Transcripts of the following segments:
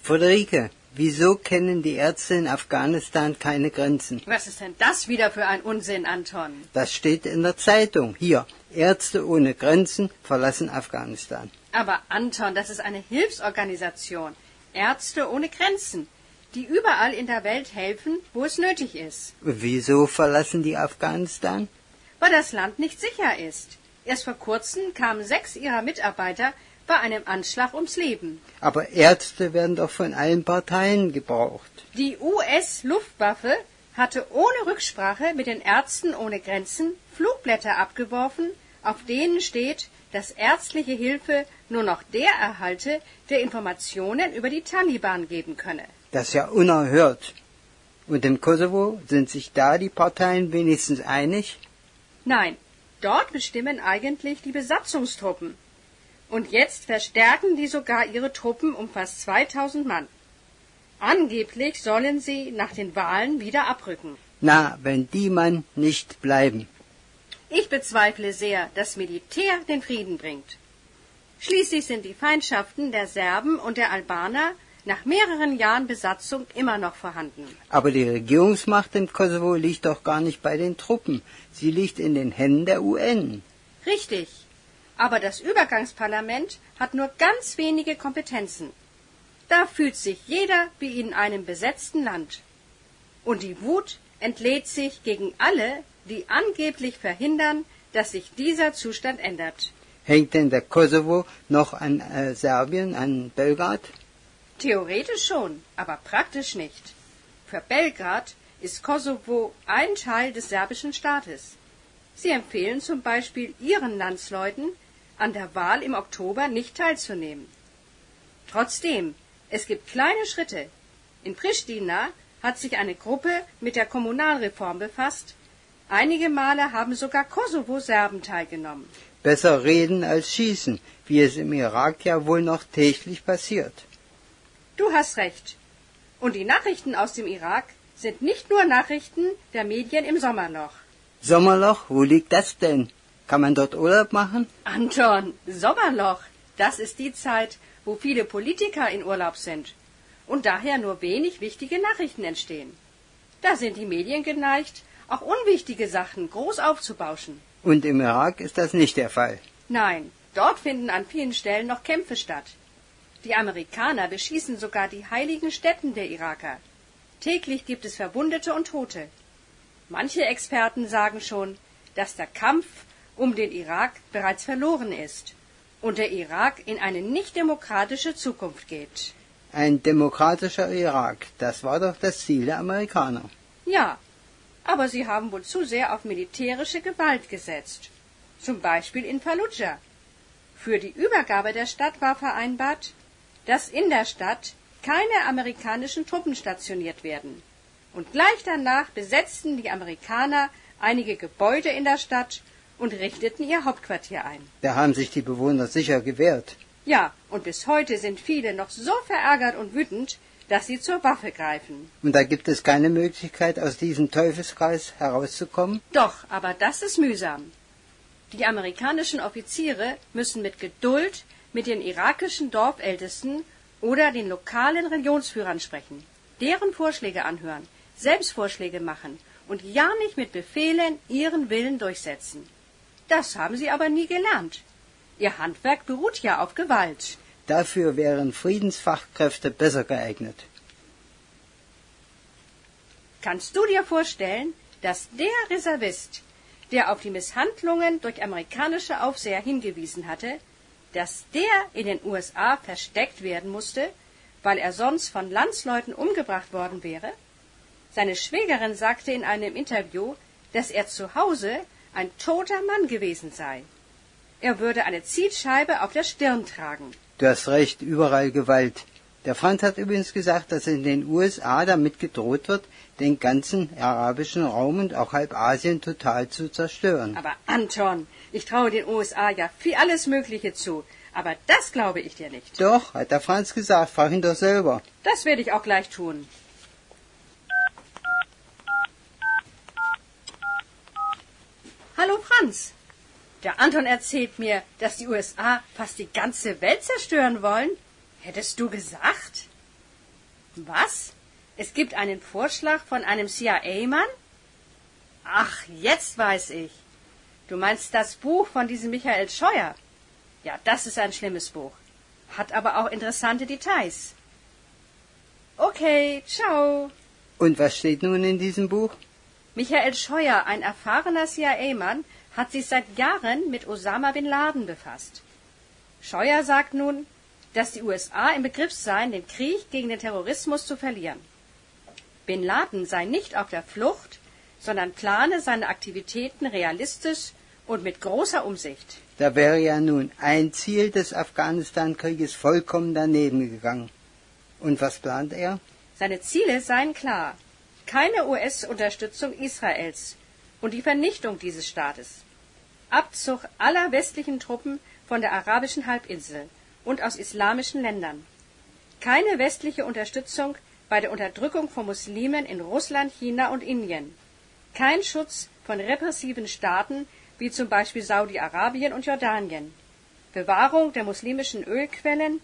Friederike, wieso kennen die Ärzte in Afghanistan keine Grenzen? Was ist denn das wieder für ein Unsinn, Anton? Das steht in der Zeitung. Hier, Ärzte ohne Grenzen verlassen Afghanistan. Aber Anton, das ist eine Hilfsorganisation. Ärzte ohne Grenzen, die überall in der Welt helfen, wo es nötig ist. Wieso verlassen die Afghanistan? Weil das Land nicht sicher ist. Erst vor kurzem kamen 6 ihrer Mitarbeiter bei einem Anschlag ums Leben. Aber Ärzte werden doch von allen Parteien gebraucht. Die US-Luftwaffe hatte ohne Rücksprache mit den Ärzten ohne Grenzen Flugblätter abgeworfen, auf denen steht, dass ärztliche Hilfe nur noch der erhalte, der Informationen über die Taliban geben könne. Das ist ja unerhört. Und im Kosovo sind sich da die Parteien wenigstens einig? Nein, dort bestimmen eigentlich die Besatzungstruppen. Und jetzt verstärken die sogar ihre Truppen um fast 2000 Mann. Angeblich sollen sie nach den Wahlen wieder abrücken. Na, wenn die Mann nicht bleiben. Ich bezweifle sehr, dass Militär den Frieden bringt. Schließlich sind die Feindschaften der Serben und der Albaner nach mehreren Jahren Besatzung immer noch vorhanden. Aber die Regierungsmacht im Kosovo liegt doch gar nicht bei den Truppen. Sie liegt in den Händen der UN. Richtig. Aber das Übergangsparlament hat nur ganz wenige Kompetenzen. Da fühlt sich jeder wie in einem besetzten Land. Und die Wut entlädt sich gegen alle, die angeblich verhindern, dass sich dieser Zustand ändert. Hängt denn der Kosovo noch an Serbien, an Belgrad? Theoretisch schon, aber praktisch nicht. Für Belgrad ist Kosovo ein Teil des serbischen Staates. Sie empfehlen zum Beispiel ihren Landsleuten, an der Wahl im Oktober nicht teilzunehmen. Trotzdem, es gibt kleine Schritte. In Pristina hat sich eine Gruppe mit der Kommunalreform befasst. Einige Male haben sogar Kosovo-Serben teilgenommen. Besser reden als schießen, wie es im Irak ja wohl noch täglich passiert. Du hast recht. Und die Nachrichten aus dem Irak sind nicht nur Nachrichten der Medien im Sommerloch. Sommerloch, wo liegt das denn? Kann man dort Urlaub machen? Anton, Sommerloch, das ist die Zeit, wo viele Politiker in Urlaub sind und daher nur wenig wichtige Nachrichten entstehen. Da sind die Medien geneigt, auch unwichtige Sachen groß aufzubauschen. Und im Irak ist das nicht der Fall. Nein, dort finden an vielen Stellen noch Kämpfe statt. Die Amerikaner beschießen sogar die heiligen Stätten der Iraker. Täglich gibt es Verwundete und Tote. Manche Experten sagen schon, dass der Kampf um den Irak bereits verloren ist und der Irak in eine nicht demokratische Zukunft geht. Ein demokratischer Irak, das war doch das Ziel der Amerikaner. Ja, aber sie haben wohl zu sehr auf militärische Gewalt gesetzt. Zum Beispiel in Fallujah. Für die Übergabe der Stadt war vereinbart, dass in der Stadt keine amerikanischen Truppen stationiert werden. Und gleich danach besetzten die Amerikaner einige Gebäude in der Stadt und richteten ihr Hauptquartier ein. Da haben sich die Bewohner sicher gewehrt. Ja, und bis heute sind viele noch so verärgert und wütend, dass sie zur Waffe greifen. Und da gibt es keine Möglichkeit, aus diesem Teufelskreis herauszukommen? Doch, aber das ist mühsam. Die amerikanischen Offiziere müssen mit Geduld mit den irakischen Dorfältesten oder den lokalen Religionsführern sprechen, deren Vorschläge anhören, selbst Vorschläge machen und ja nicht mit Befehlen ihren Willen durchsetzen. Das haben sie aber nie gelernt. Ihr Handwerk beruht ja auf Gewalt. Dafür wären Friedensfachkräfte besser geeignet. Kannst du dir vorstellen, dass der Reservist, der auf die Misshandlungen durch amerikanische Aufseher hingewiesen hatte, dass der in den USA versteckt werden musste, weil er sonst von Landsleuten umgebracht worden wäre? Seine Schwägerin sagte in einem Interview, dass er zu Hause ein toter Mann gewesen sei. Er würde eine Zielscheibe auf der Stirn tragen. Du hast recht, überall Gewalt. Der Franz hat übrigens gesagt, dass in den USA damit gedroht wird, den ganzen arabischen Raum und auch halb Asien total zu zerstören. Aber Anton, ich traue den USA ja viel alles Mögliche zu. Aber das glaube ich dir nicht. Doch, hat der Franz gesagt, frag ihn doch selber. Das werde ich auch gleich tun. Hallo Franz. Der Anton erzählt mir, dass die USA fast die ganze Welt zerstören wollen. Hättest du gesagt? Was? Es gibt einen Vorschlag von einem CIA-Mann? Ach, jetzt weiß ich. Du meinst das Buch von diesem Michael Scheuer? Ja, das ist ein schlimmes Buch. Hat aber auch interessante Details. Okay, ciao. Und was steht nun in diesem Buch? Michael Scheuer, ein erfahrener CIA-Mann, hat sich seit Jahren mit Osama bin Laden befasst. Scheuer sagt nun, dass die USA im Begriff seien, den Krieg gegen den Terrorismus zu verlieren. Bin Laden sei nicht auf der Flucht, sondern plane seine Aktivitäten realistisch und mit großer Umsicht. Da wäre ja nun ein Ziel des Afghanistan-Krieges vollkommen daneben gegangen. Und was plant er? Seine Ziele seien klar. Keine US-Unterstützung Israels und die Vernichtung dieses Staates. Abzug aller westlichen Truppen von der arabischen Halbinsel und aus islamischen Ländern. Keine westliche Unterstützung bei der Unterdrückung von Muslimen in Russland, China und Indien. Kein Schutz von repressiven Staaten wie zum Beispiel Saudi-Arabien und Jordanien. Bewahrung der muslimischen Ölquellen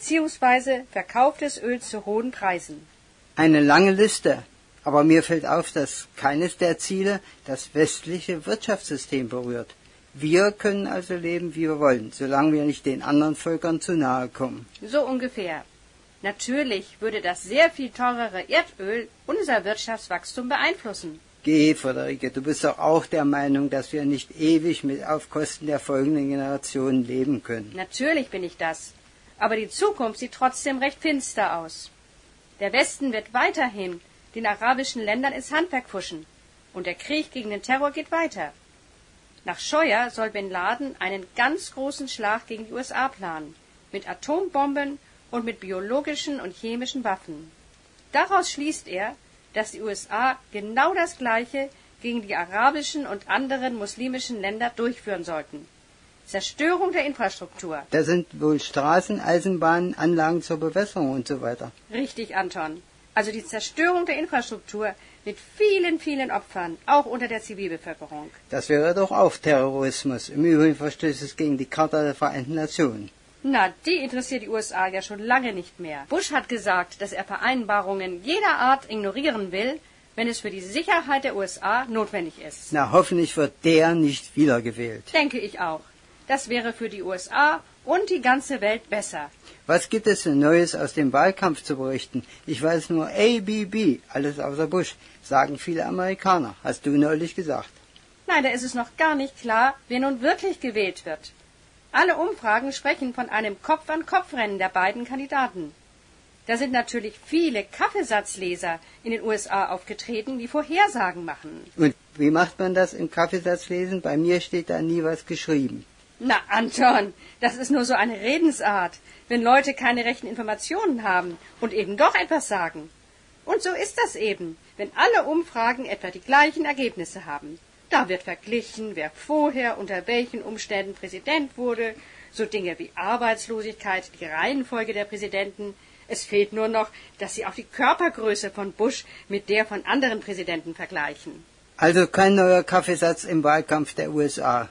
bzw. Verkauf des Öls zu hohen Preisen. Eine lange Liste. Aber mir fällt auf, dass keines der Ziele das westliche Wirtschaftssystem berührt. Wir können also leben, wie wir wollen, solange wir nicht den anderen Völkern zu nahe kommen. So ungefähr. Natürlich würde das sehr viel teurere Erdöl unser Wirtschaftswachstum beeinflussen. Geh, Friederike, du bist doch auch der Meinung, dass wir nicht ewig mit auf Kosten der folgenden Generationen leben können. Natürlich bin ich das. Aber die Zukunft sieht trotzdem recht finster aus. Der Westen wird weiterhin den arabischen Ländern ins Handwerk pfuschen. Und der Krieg gegen den Terror geht weiter. Nach Scheuer soll Bin Laden einen ganz großen Schlag gegen die USA planen. Mit Atombomben und mit biologischen und chemischen Waffen. Daraus schließt er, dass die USA genau das Gleiche gegen die arabischen und anderen muslimischen Länder durchführen sollten. Zerstörung der Infrastruktur. Da sind wohl Straßen, Eisenbahnen, Anlagen zur Bewässerung und so weiter. Richtig, Anton. Also die Zerstörung der Infrastruktur mit vielen, vielen Opfern, auch unter der Zivilbevölkerung. Das wäre doch auch Terrorismus. Im Übrigen verstößt es gegen die Charta der Vereinten Nationen. Na, die interessiert die USA ja schon lange nicht mehr. Bush hat gesagt, dass er Vereinbarungen jeder Art ignorieren will, wenn es für die Sicherheit der USA notwendig ist. Na, hoffentlich wird der nicht wiedergewählt. Denke ich auch. Das wäre für die USA und die ganze Welt besser. Was gibt es denn Neues aus dem Wahlkampf zu berichten? Ich weiß nur ABB, alles außer Bush, sagen viele Amerikaner. Hast du neulich gesagt. Nein, da ist es noch gar nicht klar, wer nun wirklich gewählt wird. Alle Umfragen sprechen von einem Kopf-an-Kopf-Rennen der beiden Kandidaten. Da sind natürlich viele Kaffeesatzleser in den USA aufgetreten, die Vorhersagen machen. Und wie macht man das im Kaffeesatzlesen? Bei mir steht da nie was geschrieben. Na, Anton, das ist nur so eine Redensart, wenn Leute keine rechten Informationen haben und eben doch etwas sagen. Und so ist das eben, wenn alle Umfragen etwa die gleichen Ergebnisse haben. Da wird verglichen, wer vorher unter welchen Umständen Präsident wurde, so Dinge wie Arbeitslosigkeit, die Reihenfolge der Präsidenten. Es fehlt nur noch, dass sie auch die Körpergröße von Bush mit der von anderen Präsidenten vergleichen. Also kein neuer Kaffeesatz im Wahlkampf der USA.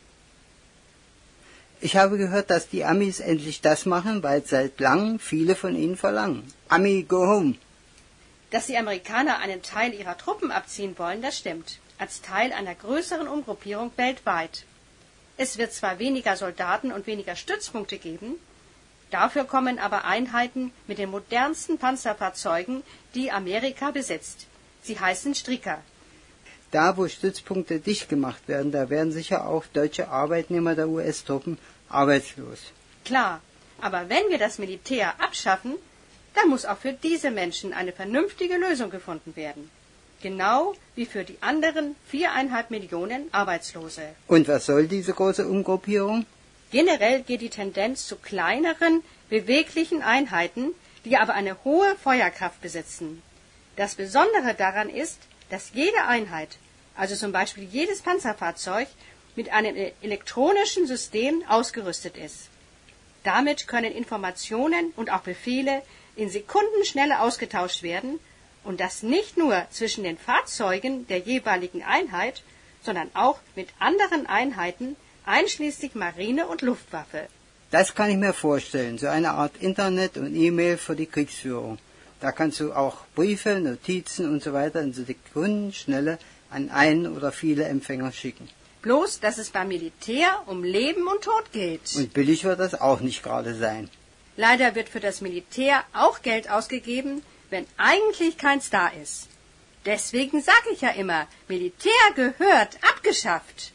Ich habe gehört, dass die Amis endlich das machen, weil seit langem viele von ihnen verlangen. Ami, go home. Dass die Amerikaner einen Teil ihrer Truppen abziehen wollen, das stimmt. Als Teil einer größeren Umgruppierung weltweit. Es wird zwar weniger Soldaten und weniger Stützpunkte geben, dafür kommen aber Einheiten mit den modernsten Panzerfahrzeugen, die Amerika besitzt. Sie heißen Stricker. Da, wo Stützpunkte dicht gemacht werden, da werden sicher auch deutsche Arbeitnehmer der US-Truppen arbeitslos. Klar, aber wenn wir das Militär abschaffen, dann muss auch für diese Menschen eine vernünftige Lösung gefunden werden. Genau wie für die anderen 4,5 Millionen Arbeitslose. Und was soll diese große Umgruppierung? Generell geht die Tendenz zu kleineren, beweglichen Einheiten, die aber eine hohe Feuerkraft besitzen. Das Besondere daran ist, dass jede Einheit, also zum Beispiel jedes Panzerfahrzeug, mit einem elektronischen System ausgerüstet ist. Damit können Informationen und auch Befehle in Sekundenschnelle ausgetauscht werden, und das nicht nur zwischen den Fahrzeugen der jeweiligen Einheit, sondern auch mit anderen Einheiten, einschließlich Marine und Luftwaffe. Das kann ich mir vorstellen, so eine Art Internet und E-Mail für die Kriegsführung. Da kannst du auch Briefe, Notizen und so weiter in Sekundenschnelle an einen oder viele Empfänger schicken. Bloß, dass es beim Militär um Leben und Tod geht. Und billig wird das auch nicht gerade sein. Leider wird für das Militär auch Geld ausgegeben, wenn eigentlich keins da ist. Deswegen sage ich ja immer, Militär gehört abgeschafft.